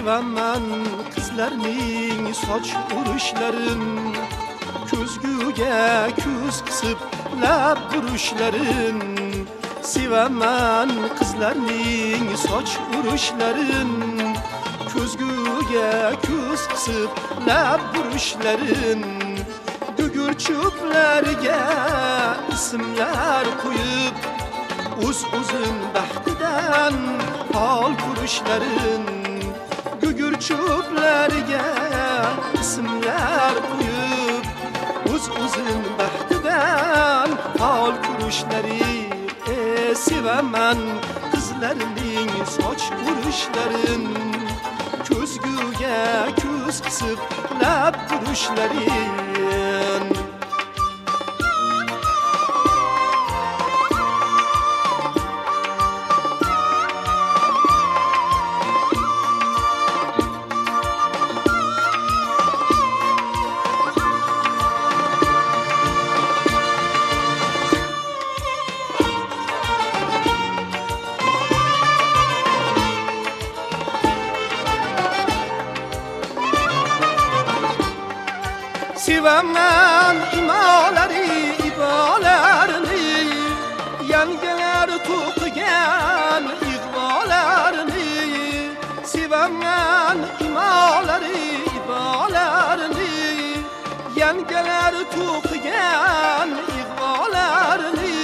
sevaman qizlarning soch urishlarin, ko'zguga ko'z qisib lab burishlarin. Sevaman qizlarning soch urishlarin, ko'zguga ko'z qisib lab burishlarin. Gugurchuklarga ismlar qo'yib, o'z-o'zin baxtidan hol ko'rishlarin. Gugurchuklarga ismlar qo'yib, o'z-o'zin baxtidan hol ko'rishlarin. Sevaman qizlarning soch urishlarin, ko'zguga ko'z qisib lab burishlarin. Sevaman imolari ibolarni, yangalar to'qigan ig'volarni. Sevaman imolari ibolarni, yangalar to'qigan ig'volarni.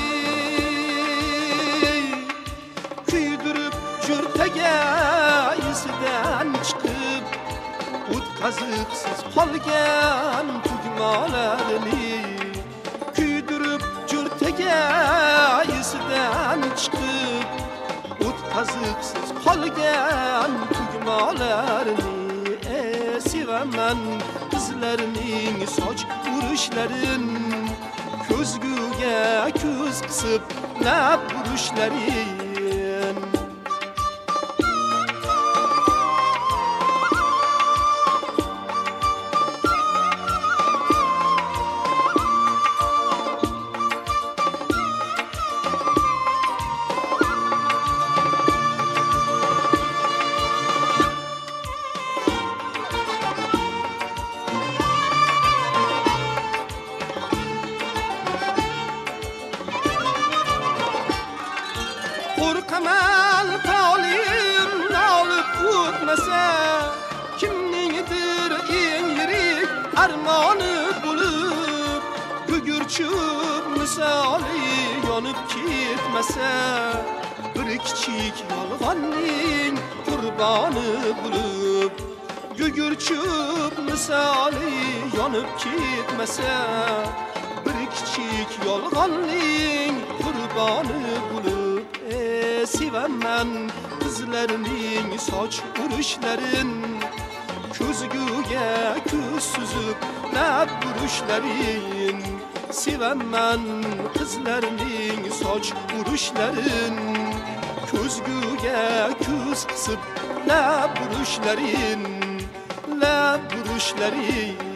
Kuydirib jurtaga isidan chiqib, o'tkazibsiz qolgan tugmalarni. Kuydirib jurtaga isidan chiqib, o'tkazibsiz qolgan tugmalarni. Sevaman qizlarning soch urishlarin, ko'zguga ko'z qisib lab burishlarin. Qo'rqaman tolim nolib o'tmasa, kimningdir eng yirik armoni bo'lib, gugurchuk misoli yonib ketmasa, bir kichik yolg'onning qurboni bo'lib, gugurchuk misoli yonib ketmasa, bir kichik yolg'onning qurboni bo'lib. Sevaman qizlarning soch urishlarin, ko'zguga ko'z suzib lab burishlarin. Sevaman qizlarning soch urishlarin, ko'zguga ko'z qisib lab burishlarin.